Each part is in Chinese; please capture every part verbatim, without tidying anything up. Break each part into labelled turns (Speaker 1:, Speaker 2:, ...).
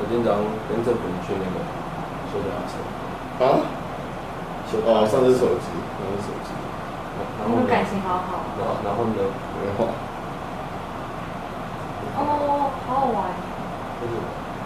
Speaker 1: 店长跟政府去那个修脚踏车。
Speaker 2: 啊？哦，上次手机，上次手机。
Speaker 3: 然后感情好好。
Speaker 1: 然后然后呢？
Speaker 2: 没有。
Speaker 3: 哦，好好玩。
Speaker 1: 为什么？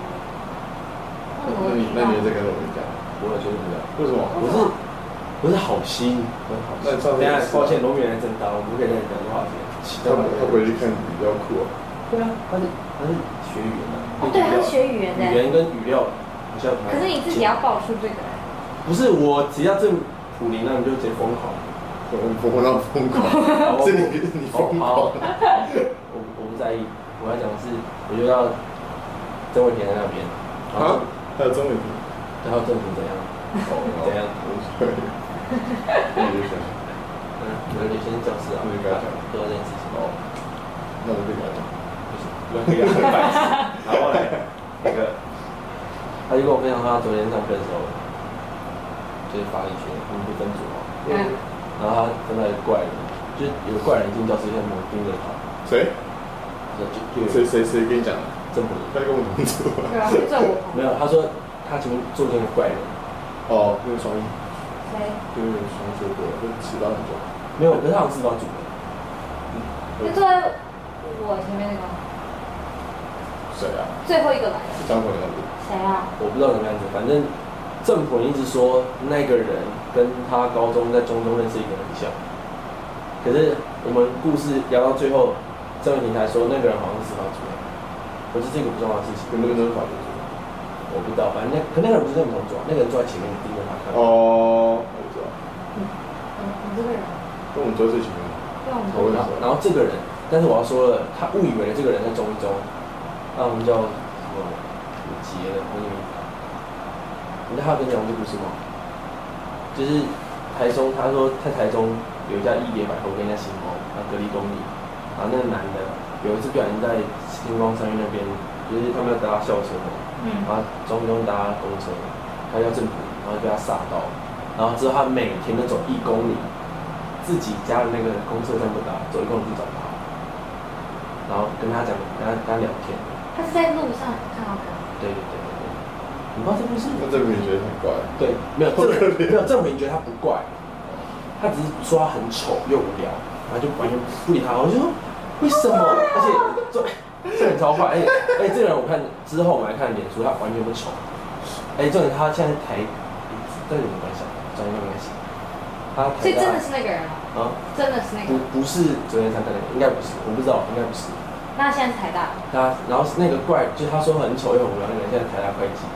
Speaker 2: 那你那你在跟我们讲？
Speaker 1: 我觉得不要。
Speaker 2: 为什么？
Speaker 1: 我是我是好心，我是好心。等下，抱歉，龙源来真刀，我们不可以再讲这话题。
Speaker 2: 他他回去看比较酷啊。
Speaker 1: 对啊，他是他是学语言的。
Speaker 3: 哦，对，他是学语言的。
Speaker 1: 语言跟语料好像。
Speaker 3: 可是你自己要报出这个。
Speaker 1: 不是，我只要正普林，那你就直接疯狂。
Speaker 2: 我我让疯狂，是你你疯狂。
Speaker 1: 我我不在意，我要讲的是，我就要曾伟田在那边。
Speaker 2: 啊？还有曾伟田？
Speaker 1: 然后政府怎样？哦，怎样？
Speaker 2: 对。你就想。
Speaker 1: 嗯，有女生教师啊，
Speaker 2: 你跟他讲，
Speaker 1: 做这件事情哦，
Speaker 2: 那我就跟他讲，
Speaker 1: 不行，不要跟他白痴。然后嘞，那个，他就跟我分享他昨天上课的时候，就是法理学，我们不分组嘛，嗯，然后他跟到一个怪人，就是有个怪人进教室，像猛盯着他。
Speaker 2: 谁？
Speaker 1: 就就
Speaker 2: 谁谁谁跟你讲？
Speaker 1: 政府
Speaker 2: 他跟我同组。
Speaker 3: 对啊，在我
Speaker 1: 没有，他说他前面坐进个怪人。
Speaker 2: 哦，那个双翼。
Speaker 3: 谁？
Speaker 2: 就是双水果，就迟到很久。
Speaker 1: 没有，可是他好像是帮主的。
Speaker 3: 嗯。就坐在我前面那个。
Speaker 2: 谁啊？
Speaker 3: 最后一个来。
Speaker 2: 是张鹏样子。
Speaker 3: 谁啊？
Speaker 1: 我不知道怎么样子，反正政府一直说那个人跟他高中在中中认识一个很像。可是我们故事聊到最后，郑文婷才说那个人好像是司法主任。可是这个不重要的事情，
Speaker 2: 跟那个都是法律主任。
Speaker 1: 我不知道，反正那可那个人不是跟我们同组啊，那个人坐在前面盯着他看。
Speaker 2: 哦，我知道。
Speaker 3: 嗯，嗯，你这个人。
Speaker 2: 跟我们坐最前面。
Speaker 3: 对，我们
Speaker 1: 然后然后这个人，但是我要说了，他误以为这个人在中一中，那我们叫什么五节的，我也没打。你知道他跟你讲这故事吗？就是台中，他说在台中有一家一叠百货跟人家新盟，然后隔离公里，然后那个男的有一次不小心在星光三月那边，就是他们要搭校车嘛，嗯，然后中中搭公车，他要正普，然后被他煞到，然后之后他每天都走一公里，自己家的那个公车站不搭，走一公里去找他，然后跟他讲，跟他跟他聊天。
Speaker 3: 他是在路上看到他。
Speaker 1: 对对对对对，你不知道这故事？
Speaker 2: 那郑平觉得很怪。
Speaker 1: 对，没有郑没有郑平觉得他不怪，他只是说他很丑又无聊，然后就完全不理他。我就说为什么？而且这这很超坏，而且而且这个人我看之后我们来看脸书，他完全不丑。哎，重点他现在台，这有什么关系啊？专业没关系。他
Speaker 3: 所以真的是那个人吗？
Speaker 1: 啊，
Speaker 3: 真的是那个。
Speaker 1: 不不是昨天上课那个，应该不是，我不知道，应该不是。
Speaker 3: 那现在是台大。
Speaker 1: 他然后那个怪，就是他说很丑又很无聊那个人，现在台大会计。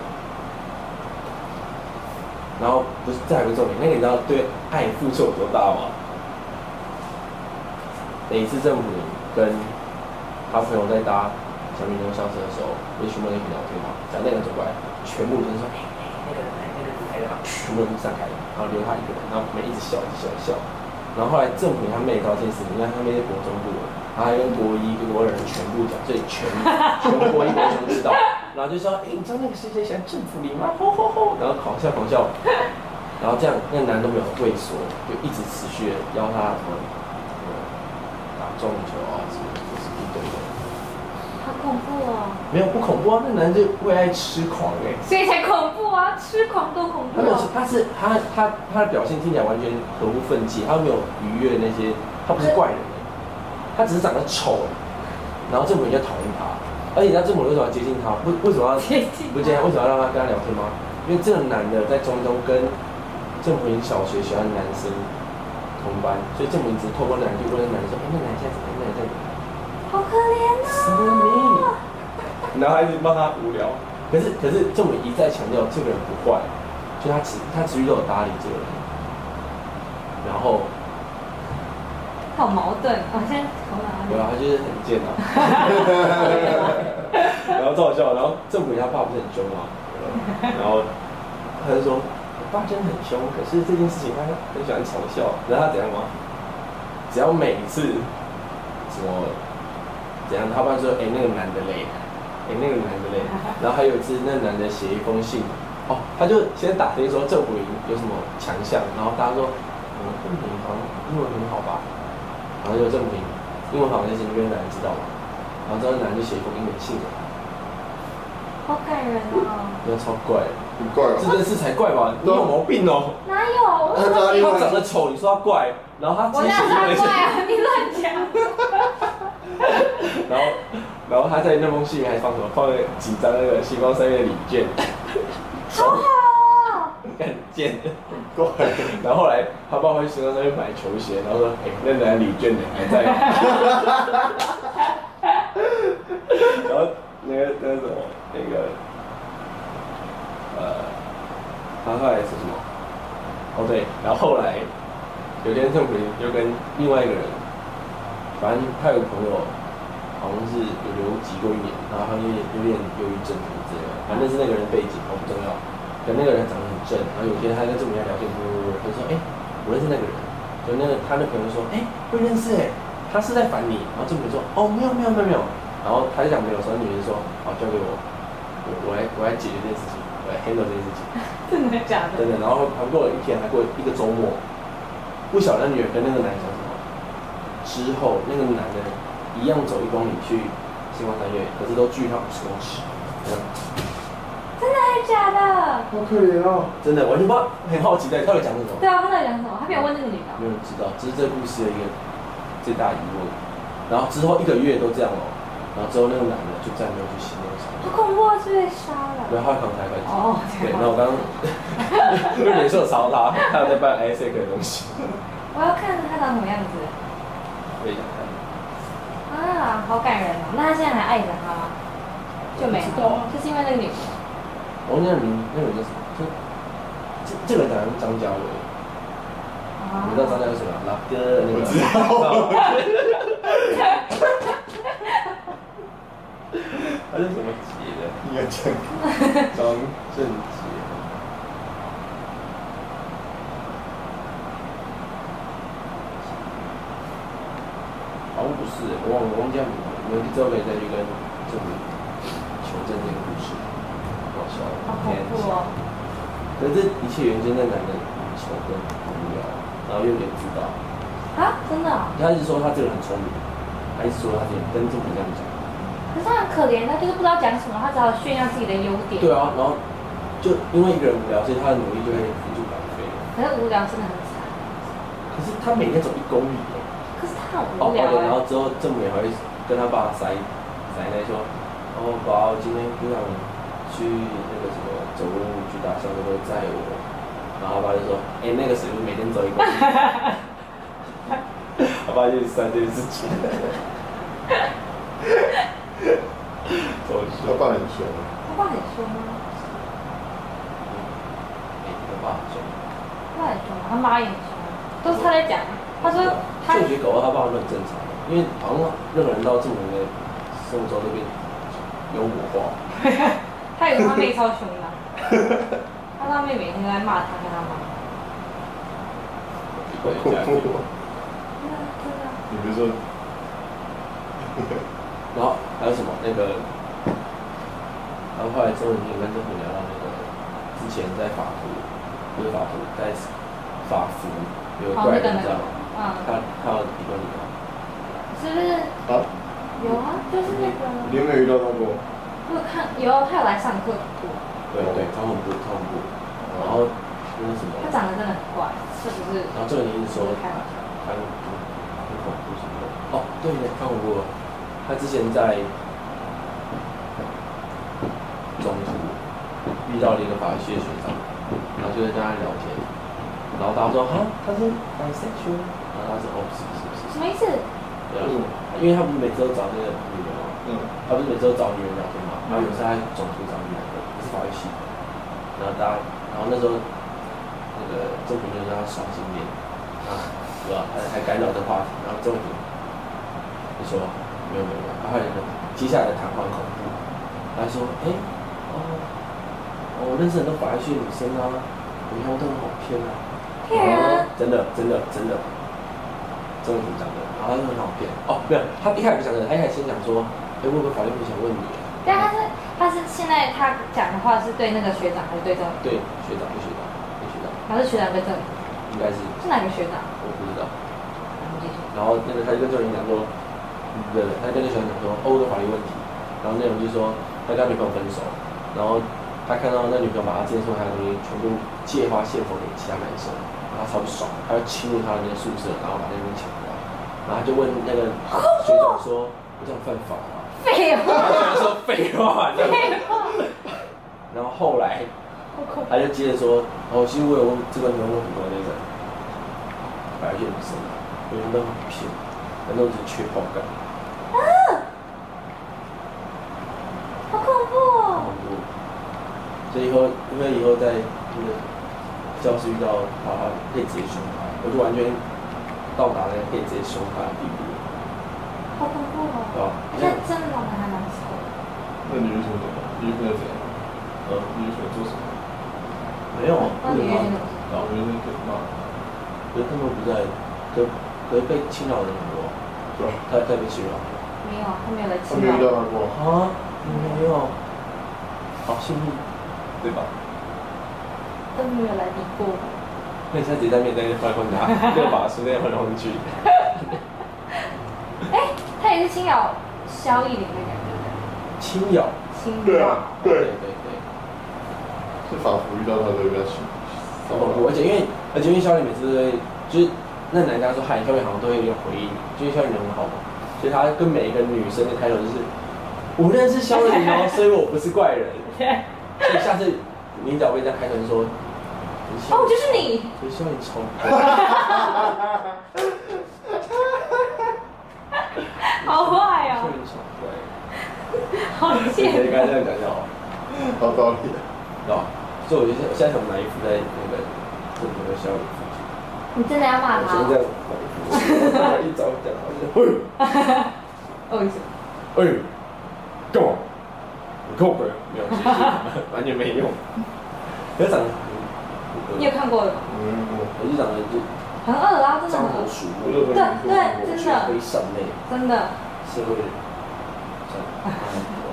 Speaker 1: 然后不是，这还有个重点，那个你知道对爱付出有多大吗？每一次政府跟他朋友在搭小明牛校车的时候，不是全部人一起聊天嘛？讲那个人走过来，全部人说：“哎、欸、哎、欸，那个人来，那个人来了。”全部人就散开了，然后留他一个人，然后我们一直笑，一直笑，一直笑。然后后来政府他妹到这件事情，因为他妹是国中部的，他还跟国一、跟国二人全部讲，所以全全国一国全都知道。然后就说：“哎、欸，你知道那个谁谁喜欢政府里吗？”吼吼吼！然后狂笑狂笑。然后这样，那个男都没有畏缩，就一直持续的邀他什么，呃，打撞球啊，什么就是一堆的。
Speaker 3: 好恐怖哦！
Speaker 1: 没有不恐怖啊，那男就为爱痴狂哎、欸，
Speaker 3: 所以才恐怖啊！痴狂多恐怖、啊。
Speaker 1: 他是他他他的表现听起来完全和不愤激，他没有愉悦那些，他不是怪人、欸，他只是长得丑、欸，然后政府人就讨厌他，而且你知道政府为什么要接近他？为为什么要接近？不接近？为什么要让他跟他聊天吗？因为这个男的在中东跟政府营小学喜欢男生同班，所以政府一直透过男就问那男生说：“哎、欸，那男现在怎么样？那男在怎么样？”
Speaker 3: 好可怜啊！
Speaker 1: 什么名？然后还一直帮他无聊。可是可是政府一再强调这个人不坏，所以他持他持续都有搭理这个人。然后，
Speaker 3: 好矛盾，好像好哪里？
Speaker 1: 对啊，他就是很贱啊。然后超好笑，然后政府他爸不是很凶嘛，然后他就说。爸真的很凶，可是这件事情他很喜欢嘲笑。你知道他怎样吗？只要每次什么怎样，他爸说：“哎、欸，那个男的嘞，哎、欸，那个男的嘞。”然后还有一次，那个男的写一封信，哦，他就先打听说政府营有什么强项，然后大家说：“嗯，政府营好像英文很好吧？”然后就政府营英文好那些那边的人知道嘛，然后这个男的就写一封英文信给他，
Speaker 3: 好感人哦。
Speaker 1: 那超怪的，
Speaker 2: 很怪哦。
Speaker 1: 这件事才怪吧？你有毛病哦！
Speaker 3: 哪有？我怎么
Speaker 1: 他长得丑，你说他怪，然后他
Speaker 3: 我哪说他怪啊？你乱讲。
Speaker 1: 然后，然后他在那封信里面还放什么？放了几张那个星光三月的礼券。
Speaker 3: 好好哦。
Speaker 1: 很贱，
Speaker 2: 很怪。
Speaker 1: 然后后来他爸会星光三月买球鞋，然后说：“哎、欸，那男礼券呢还在吗？”然后那个那个什么那个呃，他后来是什么？哦对，然后后来有天郑普林就跟另外一个人，反正他有个朋友，好像是有留级过一年，然后他有点有点忧郁症什么之类的，反正是那个人背景，哦不重要。可那个人长得很正，然后有一天他跟郑普林聊天，他就说：“哎、欸，我认识那个人。”就那个他那朋友说：“哎、欸，会认识哎、欸，他是在烦你。”然后郑普林说：“哦没有没有没有没有。”然后他就讲没有，然后女人说：“好，交给我，我我来我来解决这件事情，我来 handle 这件事情。”
Speaker 3: 真的假的？
Speaker 1: 真的。然后还过了一天，还过了一个周末，不晓得那女人跟那个男人讲什么。之后那个男的一样走一公里去星光三月，可是都距他五十公尺。这样。
Speaker 3: 真的还是假的？
Speaker 2: 好可怜哦。
Speaker 1: 真的完全不知道，很好奇在到底讲什么。
Speaker 3: 对啊，他到底讲什么？他没有问那个女的。
Speaker 1: 没有人知道，这是这个故事的一个最大疑问。然后之后一个月都这样哦。然后之后那个男的就再没有去洗那个场。
Speaker 3: 好恐怖啊！是被杀了。
Speaker 1: 对，他会扛台板。
Speaker 3: 哦。
Speaker 1: 对，那我刚刚因为脸色超他，他有在办 I S A C 的东西。
Speaker 3: 我要看他长什么样子。
Speaker 1: 我也想看。
Speaker 3: 啊，好感人哦！那他现在还爱着他吗？就没了。就是因为那个女的。
Speaker 1: 我那个名，那个人叫什么？就这这个人长得像张家伟。你知道张家伟什么？老哥那个。
Speaker 2: 我知道。
Speaker 1: 他是什么杰的？
Speaker 2: 应该这样。
Speaker 1: 张正杰。好像不是，我忘了，我忘记他名字。我们之后可以再去跟政府求证这个故事。搞笑，
Speaker 3: 好恐怖哦！
Speaker 1: 可是这一切原因，那男的丑跟无聊，然后又有点知道。
Speaker 3: 啊，真的、哦？
Speaker 1: 他一直说他这个人很聪明，他一直说他这个跟政府这样讲。
Speaker 3: 可是他很可怜，他就是不知道讲什么，他只好炫耀自己的优点。
Speaker 1: 对啊，然后就因为一个人无聊，所以他的努力就会付诸白费。
Speaker 3: 可是无聊真的很惨。
Speaker 1: 可是他每天走一公里耶。
Speaker 3: 可是他很无聊、
Speaker 1: 哦、然后之后政府也会跟他爸塞塞来说，哦爸，我今天不想去那个什么走路去打球，都会载我。然后他爸就说，哎、欸，那个谁不是每天走一公里？他爸就塞这件事情。
Speaker 2: 他爸很凶。
Speaker 3: 他爸很凶吗？
Speaker 1: 哎、欸，他爸很凶。
Speaker 3: 他爸很凶，他妈也很凶，都是他在讲。他说他。
Speaker 1: 就觉得搞到他爸都很正常，因为好像任何人到这么人的生活中都变幽默化。
Speaker 3: 他以为他妹超凶的。他他妹每天都在骂他跟他妈。
Speaker 1: 对，这样子。
Speaker 3: 真的真的。
Speaker 2: 你比如说。
Speaker 1: 然后还有什么那个，然后后来周文婷跟郑虎聊到那个之前在法图，不是法图，在法服有怪人，你知道吗？
Speaker 3: 嗯。
Speaker 1: 他他有比过你吗？
Speaker 3: 是不是？
Speaker 2: 啊？
Speaker 3: 有啊，就是那个。
Speaker 2: 你有没有遇到他过？
Speaker 3: 我有看，有他有来上课过。
Speaker 1: 对对，超恐怖，超恐怖。然后那个什么？
Speaker 3: 他长得真的很怪，是不是？
Speaker 1: 然后周文婷一直说他他很很恐怖什么的。哦，对的，太恐怖了。他之前在中途遇到了一个法律系的学长，然后就在跟他聊天，然后大家说哈他是 bisexual， 然后他说哦不是不是不是。
Speaker 3: 什么意思？
Speaker 1: 对啊，因为他不是每次都找那个女人嘛，嗯，他不是每次都找女人聊天嘛，然后有时候他中途找女人的，不是法律系，然后大家，然后那时候那个周平就让他双性恋，啊，对吧？还还干扰这话题，然后周平就说。没有没有没有，他后来接下来的谈话很恐怖，他说，哎、欸，哦，我认识很多法律系的女生啊，我看都很好骗啊，
Speaker 3: 骗人，
Speaker 1: 真的真的真的，真的怎么讲的？然后他就很好骗，哦，没有，他一开始不讲的，他一开始先讲说，哎、欸，我有个法律问题想问你。
Speaker 3: 对，他是他是现在他讲的话是对那个学长还是对这种？
Speaker 1: 对学长，对学长，对学长。
Speaker 3: 他是学长跟这里？
Speaker 1: 应该是。
Speaker 3: 是哪个学长？
Speaker 1: 我不知道。
Speaker 3: 然
Speaker 1: 后那个他就跟这个人讲说。对对，他跟那学长讲说，哦，我有法律问题，然后内容就是说，他跟他女朋友分手， 然后他看到那女朋友把他之前送他的东西全部借花献佛给其他男生，然后他超不爽，他要侵入他的那个宿舍，然后把那东西抢过来，然后他就问那个学长说：“我这样犯法吗？”
Speaker 3: 废话。
Speaker 1: 然后学长说：“废话。”
Speaker 3: 废话。
Speaker 1: 然后后来他就接着说：“哦，其实我有问这个女问很多那个白人女生，有人都很骗，很多只缺爆感。”
Speaker 3: 啊！好恐怖哦！
Speaker 1: 所以以后，因为以后在那个教室遇到他，他可以直接凶他，我就完全到达那个可以直接凶他的地步。
Speaker 3: 好恐怖哦！
Speaker 1: 对吧？
Speaker 3: 那真的长得还蛮丑的。
Speaker 2: 那你为什么怎么？你为什么怎样？呃，你为什么做什么？
Speaker 1: 没有，
Speaker 3: 那你原先怎么做？
Speaker 2: 然后原先可以骂，
Speaker 1: 可是他们不在，可可是被侵扰的人很多，
Speaker 2: 对吧？
Speaker 1: 他他被侵扰。
Speaker 3: 没有，他没有来
Speaker 2: 他没有遇
Speaker 3: 侵扰。
Speaker 2: 到他过，
Speaker 1: 啊，没有，好幸运，对吧？
Speaker 3: 都没有来理过我。
Speaker 1: 那你现在直接在面对换换他，那个把书那样换来换去。
Speaker 3: 哎，他也是侵扰萧逸玲那个人，对不对？
Speaker 1: 侵扰。
Speaker 3: 侵
Speaker 2: 对
Speaker 3: 扰。
Speaker 2: 啊，对，
Speaker 1: 对对对。
Speaker 2: 是法服遇到他都比较轻，
Speaker 1: 很恐怖，而且因为而且因为萧逸每次都会就是那男家说嗨，萧逸好像都会有点回应，因为萧逸人很好嘛，所以他跟每一个女生的开头就是我认识萧逸哦，所以我不是怪人。所以下次你只要被这样开头就说，
Speaker 3: 哦，就是你。
Speaker 1: 所以萧逸超怪。
Speaker 3: 好坏哦。
Speaker 1: 萧逸超怪。
Speaker 3: 好贱。
Speaker 1: 你该这样讲就好。
Speaker 2: 好道理的。
Speaker 1: 对吧？所以我觉得现在想拿衣服在那个正门的萧逸附近。
Speaker 3: 你真的要骂他？
Speaker 1: 我这样拿衣服，我一招讲，我就嘿。
Speaker 3: 哦，意思。
Speaker 1: 哎，干嘛？你扣分？没有，完全没用。可是长得，
Speaker 3: 你有看过的吗？
Speaker 2: 嗯，
Speaker 1: 我就长得就
Speaker 3: 很恶啊，真的很恶。
Speaker 1: 獐头鼠目，
Speaker 3: 对对，真的。
Speaker 1: 会上内，
Speaker 3: 真的。
Speaker 1: 社会人，算了，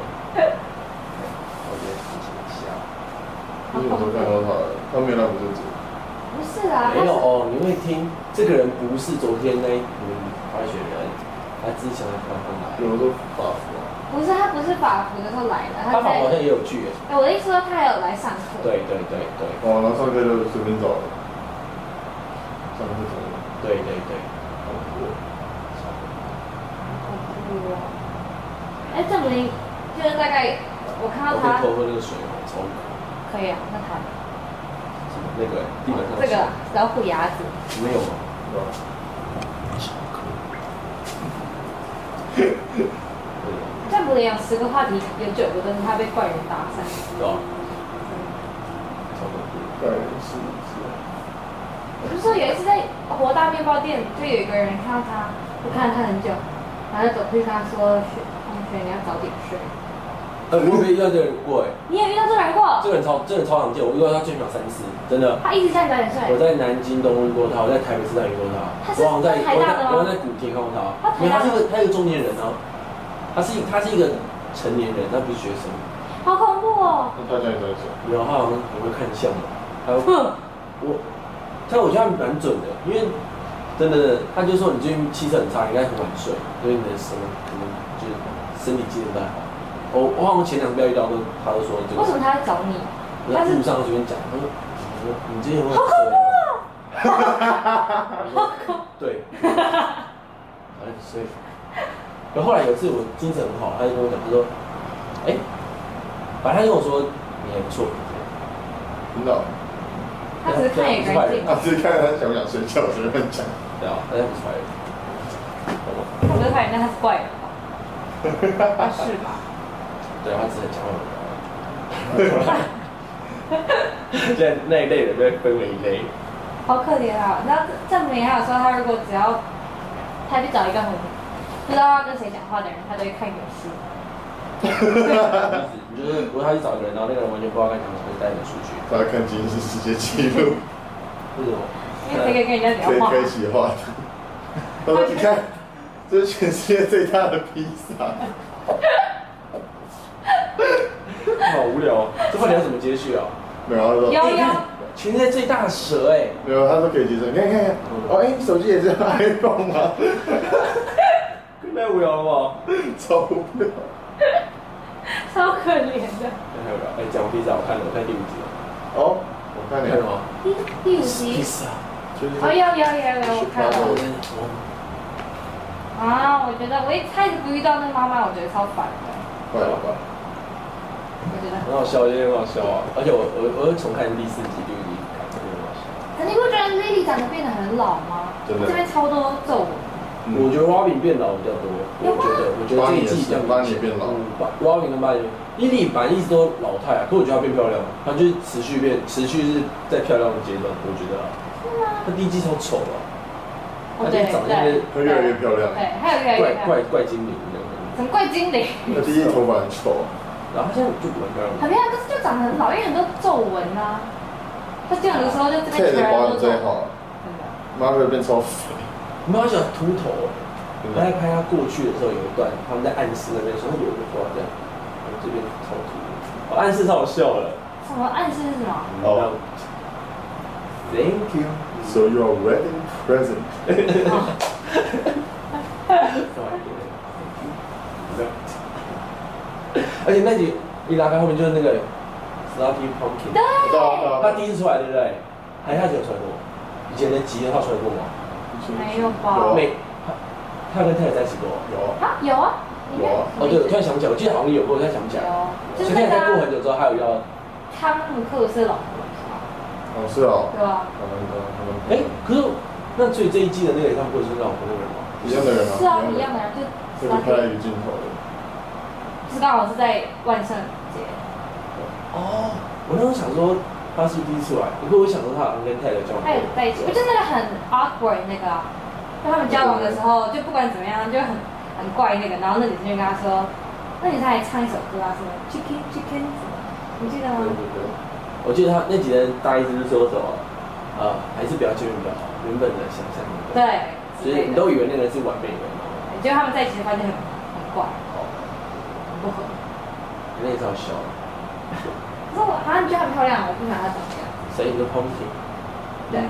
Speaker 1: 我觉得心情下。
Speaker 2: 你有时候看到他，他没有那不是主。
Speaker 3: 不是啊，
Speaker 1: 没有哦，你会听这个人不是昨天那名滑雪人，他之前的团团来。
Speaker 2: 有的时候法服啊。
Speaker 3: 不是，他不是法服的时候来的，
Speaker 1: 他法服好像也有剧诶。
Speaker 3: 哎，我的意思说他有来上课。
Speaker 1: 对对对对。
Speaker 2: 哦，然后上课就随便找了。上课找了。
Speaker 1: 对对对。
Speaker 2: 差不多。
Speaker 3: 好酷哦！哎，证明就是大概我看到他。
Speaker 1: 我可以偷喝那个水吗？超渴。
Speaker 3: 可以啊，那他。
Speaker 1: 那个地板上。
Speaker 3: 这个老虎牙子。
Speaker 1: 没有吗？
Speaker 2: 有。
Speaker 3: 这样不是有十个话题，有九个都是他被怪人搭讪。
Speaker 1: 对啊。超恐怖。
Speaker 2: 怪人是是。
Speaker 3: 我就说有一次在活大面包店，就有一个人看到他，我看了他很久，然后就走去跟他说：“同学，你要早点睡。”
Speaker 1: 呃，我没遇到这个人过哎。
Speaker 3: 你也遇到这个人过？这
Speaker 1: 个人超，这个人超常见，我遇到他最少三次，真的。
Speaker 3: 他一直叫你早点睡。
Speaker 1: 我在南京东遇过他，我在台北车站遇过他。
Speaker 3: 他是台大的吗？
Speaker 1: 我在古亭看过他。因为他是个，他是个中年人啊。他是他是一个成年人，他不是学生。
Speaker 3: 好恐怖哦！
Speaker 2: 那他叫你早点睡？
Speaker 1: 没有，他好像很会看相嘛。他我，但我觉得他蛮准的，因为真的，他就说你最近气色很差，应该很晚睡，因为你的什么可能就是身体机能不太好。我我好像前两次遇到都，他都说这个。
Speaker 3: 为什么他在找你？
Speaker 1: 我在路上随便讲，他说，我说你今天有没有睡？
Speaker 3: 好恐怖啊！好恐怖。
Speaker 1: 对。早点睡。然后后来有一次我精神很好，他就跟我讲，他说，哎，反正他跟我说你还不错。
Speaker 2: 真的。
Speaker 3: 他只是看一个人。
Speaker 2: 他只是看他想不想睡觉，随便讲。
Speaker 1: 对啊，他不是坏人。
Speaker 3: 他不是坏人，但他是怪人吧？他是吧？
Speaker 1: 对，他只是很强悍。现在那一类人被分为一类。
Speaker 3: 好可怜啊！然后证明还有说，他如果只要他去找一个很不知道要跟谁讲话的人，他都会看有书。
Speaker 1: 你就是如果他去找一个人，然后那个人完全不知道该讲什么，就带你出去。
Speaker 2: 他看吉尼斯世界纪录。
Speaker 1: 为什么？
Speaker 3: 因为可以跟人家聊话。
Speaker 2: 可以开启话题。他说：“你看，这是全世界最大的披萨。”
Speaker 1: 好无聊哦！这话题要怎么接续啊？
Speaker 2: 没有，他说。
Speaker 3: 有有。
Speaker 1: 全世界最大的蛇哎！
Speaker 2: 没有，他说可以接受。你看看看，哦哎，你手机也是 iPhone 吗？
Speaker 1: 太无聊了吧？
Speaker 2: 超无聊。
Speaker 3: 超可怜的。
Speaker 1: 还有聊。哎，讲披萨，我看了，我看第五集了。
Speaker 2: 哦，我看了。
Speaker 1: 看了吗？
Speaker 3: 第第五集。
Speaker 1: 披萨。
Speaker 3: 哦，有有有有，我看了。啊，我觉得我一开始不遇到那妈妈，我觉得超烦的。
Speaker 2: 快了吧？
Speaker 3: 我觉得
Speaker 1: 很好笑，也很好笑啊！而且我我我会重看第四集、第五集，看特别好笑。
Speaker 3: 可你不觉得 Lily 长得变得很老吗？
Speaker 2: 真的。
Speaker 3: 这边超多皱纹。
Speaker 1: 我觉得 Robin 变老比较多。我觉得，我觉得这一季这样。
Speaker 2: 巴尼变老。
Speaker 1: 嗯，Robin 跟巴尼，Lily 本来一直都老态啊，可我觉得她变漂亮了，她就是持续变，持续是在漂亮的阶段，我觉得啊。
Speaker 3: 是吗？
Speaker 1: 她第一季超丑啊。
Speaker 3: 哦对对对。
Speaker 2: 她越来越漂亮。
Speaker 3: 对，还有越来越
Speaker 1: 怪怪怪精灵那种。
Speaker 3: 什么怪精灵？
Speaker 2: 她第一头发很丑。
Speaker 1: 然后他现在就蛮漂亮的。
Speaker 3: 很漂亮，可是就长得很老，因为很多皱纹啊。他这样的时候就这边
Speaker 2: 全部都最好。
Speaker 3: 真的。
Speaker 2: 妈会变超肥。
Speaker 1: 你们好喜欢秃头。他在拍他过去的时候有一段，他们在暗示那边说他有一个头发这样，我这边超秃。我暗示超好笑了。
Speaker 3: 什么暗示是什么？
Speaker 2: 哦。
Speaker 1: Thank you.
Speaker 2: So your wedding present.
Speaker 1: 而且那集一拉开后面就是那个 Slutty Pumpkin，
Speaker 3: 对，
Speaker 1: 他第一次出来对不对？还是他只有出来过？以前的集他出来过吗？
Speaker 3: 没有吧？
Speaker 1: 没，他他跟泰勒在一起过。
Speaker 2: 有
Speaker 3: 啊，有啊，
Speaker 2: 有啊。
Speaker 1: 哦对，我突然想起来，我记得好像有过，我突然想不起来。
Speaker 3: 有，就
Speaker 1: 所以泰勒过很久之后，还有要
Speaker 3: 汤姆克鲁斯老婆。
Speaker 2: 哦，是哦。
Speaker 3: 对啊。
Speaker 2: 他们的他们。
Speaker 1: 哎，可是那所以这一季的那个汤姆克鲁斯老婆那个人吗？
Speaker 2: 一样的人吗？
Speaker 3: 是啊，一样的人，就。
Speaker 2: 这是拍一个镜头的。
Speaker 3: 是刚好是在万圣节。
Speaker 1: 哦，我那时候想说他是不是第一次来，不过我想说他好像跟泰勒交往。
Speaker 3: 他有在一起，我就那个很 awkward 那个、啊，就他们交往的时候，就不管怎么样就很很怪那个，然后那女生就跟他说，那女生还唱一首歌啊，什么 chicken chicken 什么，你记得吗？
Speaker 1: 对对对，我记得他那几人大意思是说什么，呃，还是不要见面比较好，原本的想象。
Speaker 3: 对，
Speaker 1: 就是你都以为那个人是完美的，
Speaker 3: 结果他们在一起发现很很怪，哦，很不合。
Speaker 1: 那也超小。
Speaker 3: 可是我好像觉得很漂亮，我不想她长这样。
Speaker 1: 谁？你的 Pumpkin？
Speaker 3: 对。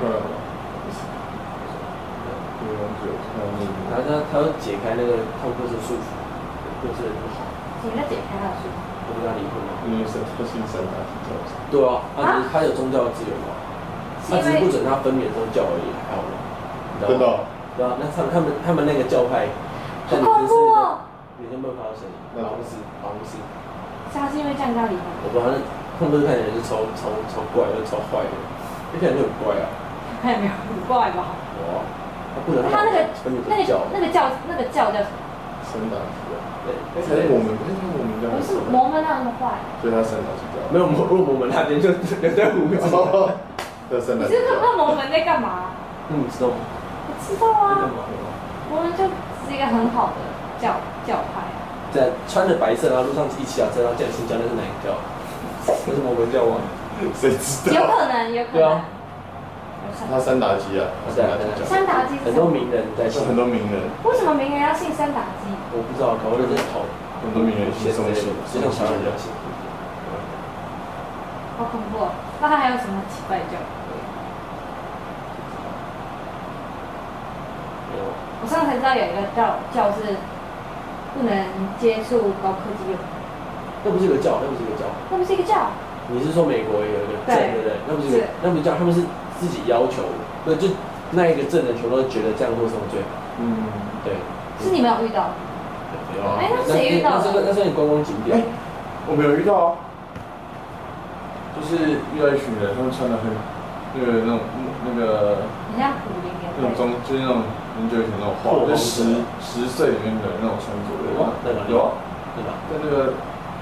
Speaker 1: 然后他他要解开那个汤姆克鲁斯束缚，克鲁斯很不好。
Speaker 3: 什么叫解开他的束缚？
Speaker 1: 我跟他离婚了。
Speaker 2: 因为是他信神啊，
Speaker 1: 对啊，他只是他有宗教自由嘛，他只是不准他分娩的时候叫而已，还好吗？
Speaker 2: 真的。
Speaker 1: 对啊，那他们他们他们那个教派，
Speaker 3: 好恐怖哦！
Speaker 1: 女生不能发到声音，好像是好像是。
Speaker 3: 是他是因为这样跟他离婚？
Speaker 1: 我不知道，他们都是看起来是超超超怪的，超坏的，一看就很怪啊。
Speaker 3: 看没有，很怪吧？
Speaker 1: 哇，他不能。
Speaker 3: 他那个那个
Speaker 1: 教
Speaker 3: 那个教那个教叫什么？
Speaker 2: 神打基啊。
Speaker 1: 对，
Speaker 2: 才是摩门，不是他摩门教。
Speaker 3: 不是摩门那么坏。
Speaker 2: 所以他神打基教。
Speaker 1: 没有摩入摩门那边就留在胡子。
Speaker 2: 这神打基教。
Speaker 3: 你知道那摩门在干嘛？
Speaker 1: 嗯，知道吗？
Speaker 3: 我知道啊。摩门就是一个很好的教教派。
Speaker 1: 在穿着白色，然后路上一骑脚车，然后叫新教，那是哪一教？那是摩门教吗？
Speaker 2: 谁知道？
Speaker 3: 有可能，有可能。对啊。
Speaker 2: 他三打基啊，
Speaker 1: 三打基。
Speaker 3: 三打基。
Speaker 1: 很多名人在信。
Speaker 2: 很多名人。
Speaker 3: 为什么名人要信三打基？
Speaker 1: 我不知道，搞不好就是讨。
Speaker 2: 很多名人信送信，
Speaker 1: 就像小人一样信。
Speaker 3: 好恐怖！那他还有什么奇怪的教？我上次才知道有一个教教是不能接触高科技用品。
Speaker 1: 那不是一个教，那不是一个教。
Speaker 3: 那不是一个教。
Speaker 1: 你是说美国有一个证，对不对？那不是一个，那不是教，他们是自己要求的，对，就那一个证人全都觉得这样做是最好。嗯，对。
Speaker 3: 是你们有遇到？
Speaker 1: 没有啊。
Speaker 3: 哎，那谁遇到？
Speaker 1: 那是那是你观光景点。
Speaker 2: 我没有遇到啊。就是遇到一群人，他们穿的很那个那种那个。
Speaker 3: 很像古灵年代。
Speaker 2: 那种中就是那种很久以前那种画，就十十岁里面的那种穿着的。
Speaker 1: 那个
Speaker 2: 有啊，
Speaker 1: 对吧？
Speaker 2: 在那个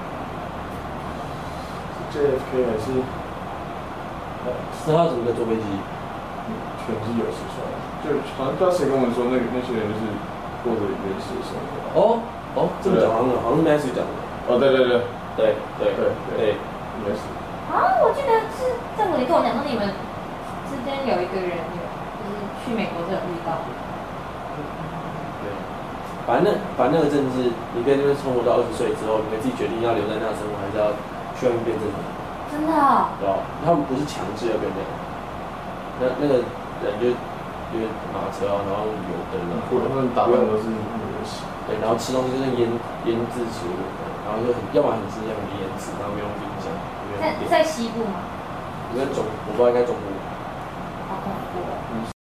Speaker 2: J F K 还是？
Speaker 1: 是他怎么在坐飞机？
Speaker 2: 全是有时穿，就好像不知道谁跟我们说，那个那些人就是过着原始的生活。
Speaker 1: 哦哦，这么讲好像好像是 Matthew 讲的。
Speaker 2: 哦，对对对
Speaker 1: 对对对对，
Speaker 2: 应该是。
Speaker 3: 啊，我记得是郑国，你跟我讲说你们之间有一个人有，就是去美国这有遇到。
Speaker 1: 对，反正反正那个证是，你跟那边生活到二十岁之后，你们自己决定要留在那生活，还是要去外面变正常。
Speaker 3: 真的啊？
Speaker 1: 对吧？他们不是强制要变那样，那那个人就因为马车啊，然后油灯啊，
Speaker 2: 他们打扮都是那个洗。
Speaker 1: 对，然后吃东西就是腌腌制食物，然后然后就很要么很新鲜很原始，然后没有冰箱，没有
Speaker 3: 在
Speaker 1: 电。
Speaker 3: 在西部嘛，
Speaker 1: 应该中，我不知道应该中部。